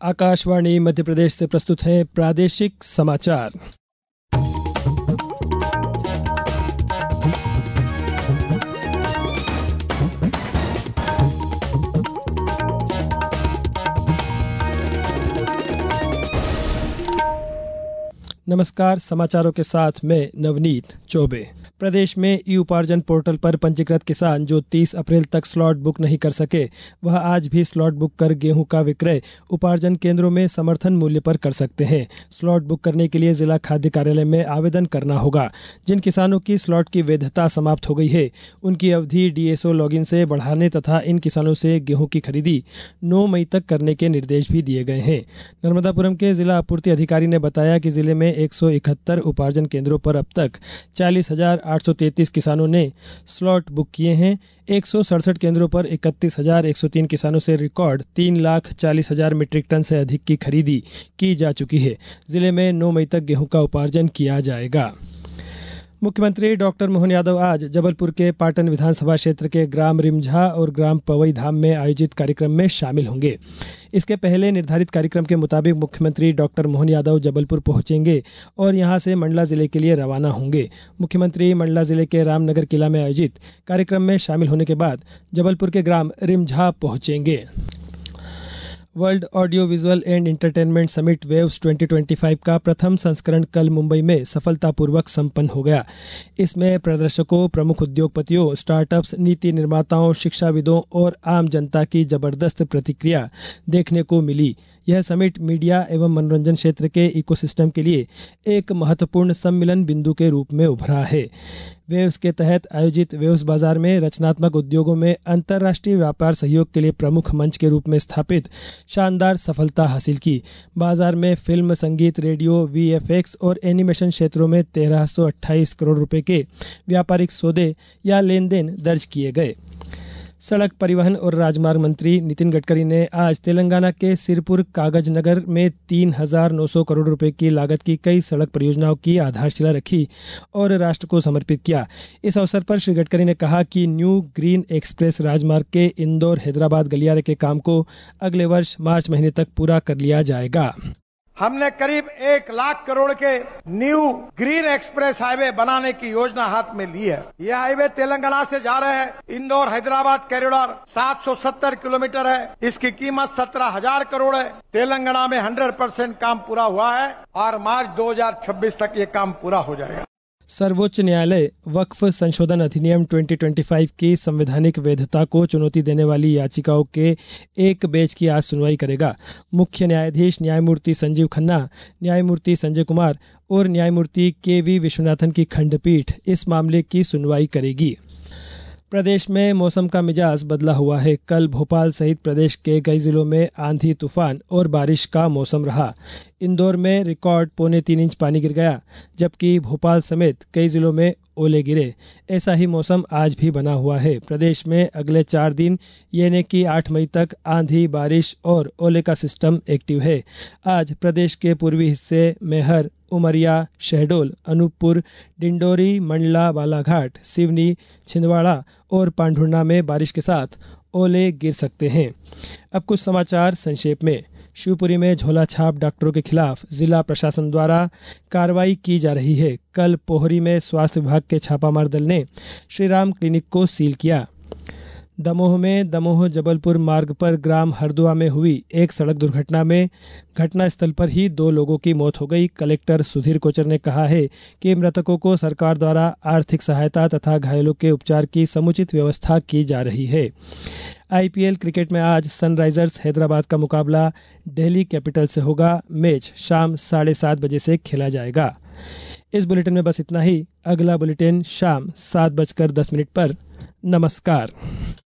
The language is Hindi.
आकाशवाणी मध्य प्रदेश से प्रस्तुत है प्रादेशिक समाचार। नमस्कार, समाचारों के साथ मैं नवनीत चौबे। प्रदेश में ई उपार्जन पोर्टल पर पंजीकृत किसान जो 30 अप्रैल तक स्लॉट बुक नहीं कर सके, वह आज भी स्लॉट बुक कर गेहूं का विक्रय उपार्जन केंद्रों में समर्थन मूल्य पर कर सकते हैं। स्लॉट बुक करने के लिए जिला खाद्य कार्यालय में आवेदन करना होगा। जिन किसानों की स्लॉट की वैधता समाप्त हो गई है, उनकी अवधि डीएसओ लॉगिन से बढ़ाने तथा इन किसानों से गेहूं की खरीदी 9 मई तक करने के निर्देश भी दिए गए हैं। नर्मदापुरम के जिला आपूर्ति अधिकारी ने बताया कि जिले में 171 उपार्जन केंद्रों पर अब तक 40,833 किसानों ने स्लॉट बुक किए हैं। 167 केंद्रों पर 31,103 किसानों से रिकॉर्ड 3,40,000 मीट्रिक टन से अधिक की खरीदी की जा चुकी है। जिले में 9 मई तक गेहूं का उपार्जन किया जाएगा। मुख्यमंत्री डॉक्टर मोहन यादव आज जबलपुर के पाटन विधानसभा क्षेत्र के ग्राम रिमझा और ग्राम पवई धाम में आयोजित कार्यक्रम में शामिल होंगे। इसके पहले निर्धारित कार्यक्रम के मुताबिक मुख्यमंत्री डॉक्टर मोहन यादव जबलपुर पहुंचेंगे और यहां से मंडला जिले के लिए रवाना होंगे। मुख्यमंत्री मंडला जिले के रामनगर किला में आयोजित कार्यक्रम में शामिल होने के बाद जबलपुर के ग्राम रिमझा पहुंचेंगे। World audio visual and entertainment summit waves 2025 का प्रथम संस्करण कल मुंबई में सफलतापूर्वक संपन्न हो गया। इसमें प्रदर्शकों, प्रमुख उद्योगपतियों, स्टार्टअप्स, नीति निर्माताओं, शिक्षाविदों और आम जनता की जबरदस्त प्रतिक्रिया देखने को मिली। यह समिट मीडिया एवं मनोरंजन क्षेत्र के इकोसिस्टम के लिए एक महत्वपूर्ण सम्मिलन बिंदु के रूप में उभरा है। वेव्स के तहत आयोजित वेव्स बाजार में रचनात्मक उद्योगों में अंतर्राष्ट्रीय व्यापार सहयोग के लिए प्रमुख मंच के रूप में स्थापित शानदार सफलता हासिल की। बाजार में फिल्म, संगीत, रेडियो, वीएफएक्स और एनिमेशन क्षेत्रों में 1328 करोड़ रुपए के व्यापारिक सौदे या लेन देन दर्ज किए गए। सड़क परिवहन और राजमार्ग मंत्री नितिन गडकरी ने आज तेलंगाना के सिरपुर कागज नगर में 3,900 करोड़ रुपए की लागत की कई सड़क परियोजनाओं की आधारशिला रखी और राष्ट्र को समर्पित किया। इस अवसर पर श्री गडकरी ने कहा कि न्यू ग्रीन एक्सप्रेस राजमार्ग के इंदौर हैदराबाद गलियारे के काम को अगले वर्ष मार्च महीने तक पूरा कर लिया जाएगा। हमने करीब 1 लाख करोड़ के न्यू ग्रीन एक्सप्रेस हाईवे बनाने की योजना हाथ में ली है। यह हाईवे तेलंगाना से जा रहा है। इंदौर हैदराबाद कॉरिडोर 770 किलोमीटर है। इसकी कीमत 17,000 करोड़ है। तेलंगाना में 100% काम पूरा हुआ है और मार्च 2026 तक ये काम पूरा हो जाएगा। सर्वोच्च न्यायालय वक्फ संशोधन अधिनियम 2025 की संवैधानिक वैधता को चुनौती देने वाली याचिकाओं के एक बेंच की आज सुनवाई करेगा। मुख्य न्यायाधीश न्यायमूर्ति संजीव खन्ना, न्यायमूर्ति संजय कुमार और न्यायमूर्ति के.वी. विश्वनाथन की खंडपीठ इस मामले की सुनवाई करेगी। प्रदेश में मौसम का मिजाज बदला हुआ है। कल भोपाल सहित प्रदेश के कई जिलों में आंधी, तूफान और बारिश का मौसम रहा। इंदौर में रिकॉर्ड 3.25 इंच पानी गिर गया, जबकि भोपाल समेत कई जिलों में ओले गिरे। ऐसा ही मौसम आज भी बना हुआ है। प्रदेश में अगले 4 दिन यानी कि 8 मई तक आंधी, बारिश और ओले का सिस्टम एक्टिव है। आज प्रदेश के पूर्वी हिस्से मैहर, उमरिया, शहडोल, अनूपपुर, डिंडोरी, मंडला, बालाघाट, सिवनी, छिंदवाड़ा और पांढुर्णा में बारिश के साथ ओले गिर सकते हैं। अब कुछ समाचार संक्षेप में। शिवपुरी में झोला छाप डॉक्टरों के खिलाफ जिला प्रशासन द्वारा कार्रवाई की जा रही है। कल पोहरी में स्वास्थ्य विभाग के छापामार दल ने श्रीराम क्लिनिक को सील किया। दमोह में दमोह जबलपुर मार्ग पर ग्राम हरदुआ में हुई एक सड़क दुर्घटना में घटनास्थल पर ही 2 लोगों की मौत हो गई। कलेक्टर सुधीर कोचर ने कहा है कि मृतकों को सरकार द्वारा आर्थिक सहायता तथा घायलों के उपचार की समुचित व्यवस्था की जा रही है। आईपीएल क्रिकेट में आज सनराइजर्स हैदराबाद का मुकाबला दिल्ली कैपिटल से होगा। मैच शाम 7:30 बजे से खेला जाएगा। इस बुलेटिन में बस इतना ही। अगला बुलेटिन शाम 7:10 पर। नमस्कार।